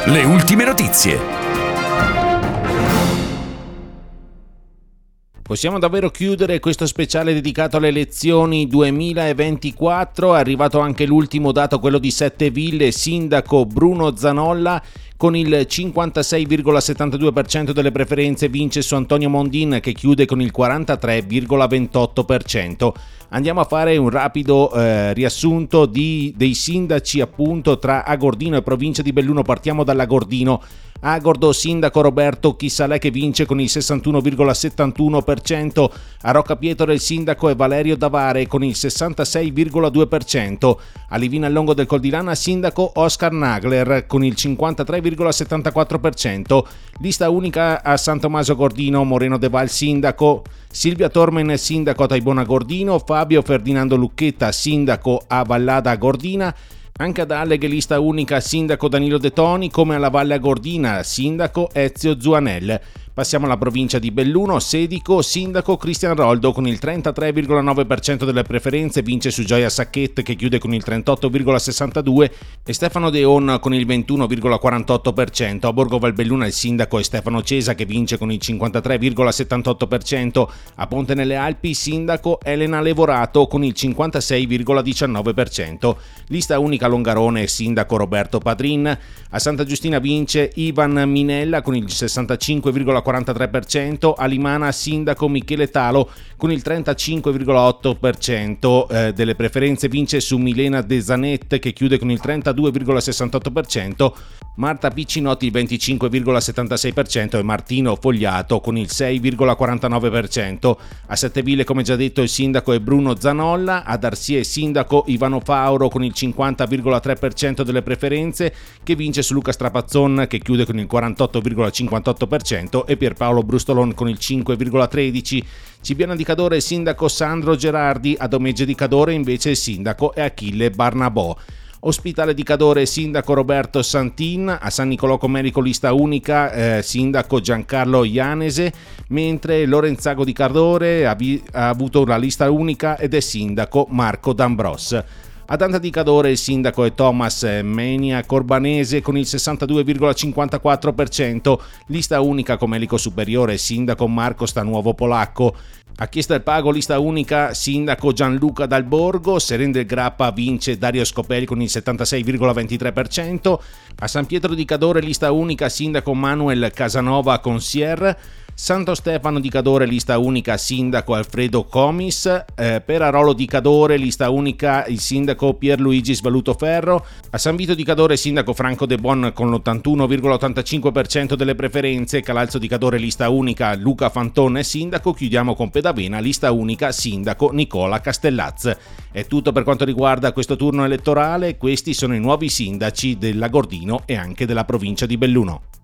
Le ultime notizie. Possiamo davvero chiudere questo speciale dedicato alle elezioni 2024. È arrivato anche l'ultimo dato, quello di Setteville. Sindaco Bruno Zanolla con il 56,72% delle preferenze vince su Antonio Mondin, che chiude con il 43,28%. Andiamo a fare un rapido riassunto dei sindaci appunto tra Agordino e provincia di Belluno. Partiamo dall'Agordino. Agordo, sindaco Roberto Chissalè che vince con il 61,71%, a Roccapietro il sindaco è Valerio Davare con il 66,2%, a Livina al Longo del Coldilana sindaco Oscar Nagler con il 53,74%, lista unica a San Tommaso Gordino Moreno De Val sindaco, Silvia Tormen sindaco a Taibona Gordino, Fabio Ferdinando Lucchetta sindaco a Vallada Gordina. Anche ad Alleghe lista unica sindaco Danilo De Toni, come alla Valle Agordina sindaco Ezio Zuanel. Passiamo alla provincia di Belluno, Sedico, sindaco Cristian Roldo con il 33,9% delle preferenze, vince su Gioia Sacchette che chiude con il 38,62% e Stefano Deon con il 21,48%. A Borgo Valbelluna il sindaco è Stefano Cesa che vince con il 53,78%. A Ponte nelle Alpi sindaco Elena Levorato con il 56,19%. Lista unica Longarone sindaco Roberto Padrin. A Santa Giustina vince Ivan Minella con il 65,43%. A Limana sindaco Michele Talo con il 35,8% delle preferenze, vince su Milena De Zanet che chiude con il 32,68%, Marta Piccinotti il 25,76% e Martino Fogliato con il 6,49%. A Setteville, come già detto, il sindaco è Bruno Zanolla. Ad Arsie sindaco Ivano Fauro con il 50,3% delle preferenze, che vince su Luca Strapazzon che chiude con il 48,58% e Pierpaolo Brustolon con il 5,13%. Cibiana di Cadore il sindaco Sandro Gerardi, ad Omegge di Cadore invece il sindaco è Achille Barnabò. Ospitale di Cadore sindaco Roberto Santin, a San Nicolò Comerico lista unica sindaco Giancarlo Ianese, mentre Lorenzago di Cadore ha avuto una lista unica ed è sindaco Marco D'Ambros. Ad Anta di Cadore il sindaco è Thomas Menia Corbanese con il 62,54%, lista unica Comelico Superiore sindaco Marco Stanuovo Polacco. A Chiesa del Pago lista unica sindaco Gianluca Dal Borgo, Seren del Grappa vince Dario Scopelli con il 76,23%, a San Pietro di Cadore lista unica sindaco Manuel Casanova Consier, Santo Stefano di Cadore lista unica sindaco Alfredo Comis, per Arolo di Cadore lista unica il sindaco Pierluigi Svaluto Ferro, a San Vito di Cadore sindaco Franco De Bon con l'81,85% delle preferenze, Calalzo di Cadore lista unica Luca Fantone sindaco, chiudiamo con Pedavena lista unica sindaco Nicola Castellaz. È tutto per quanto riguarda questo turno elettorale, questi sono i nuovi sindaci dell'Agordino e anche della provincia di Belluno.